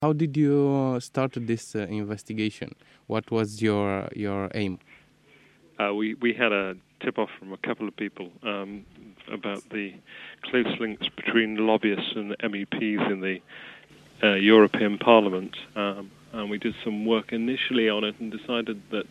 How did you start this investigation? What was your aim? We had a tip-off from a couple of people about the close links between lobbyists and MEPs in the European Parliament, and we did some work initially on it and decided that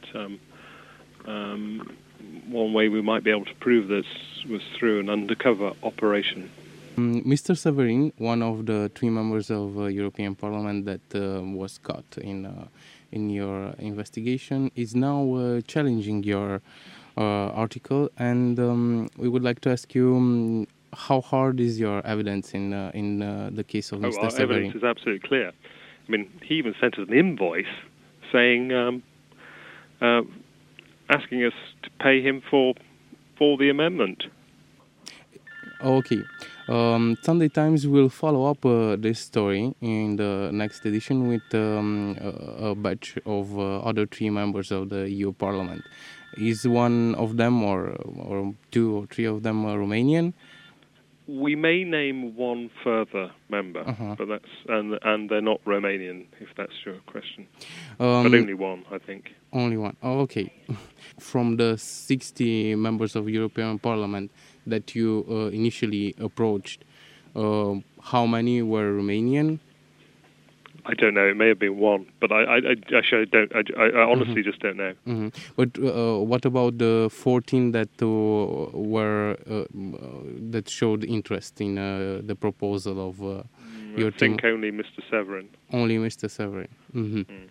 one way we might be able to prove this was through an undercover operation. Mr. Severin, one of the three members of European Parliament that was caught in your investigation, is now challenging your article, and we would like to ask you how hard is your evidence in the case of Mr. Our Severin? evidence is absolutely clear. I mean, he even sent us an invoice saying, asking us to pay him for the amendment. Okay. Sunday Times will follow up this story in the next edition with a batch of other three members of the EU Parliament. Is one of them, or two or three of them, Romanian? We may name one further member, but that's and they're not Romanian, if that's your question. But only one, I think. Only one. Oh, okay. From the 60 members of European Parliament that you initially approached, how many were Romanian? I don't know. It may have been one, but I actually don't. I honestly just don't know. But what about the 14 that were that showed interest in the proposal of your team? I think only Mr. Severin. Only Mr. Severin.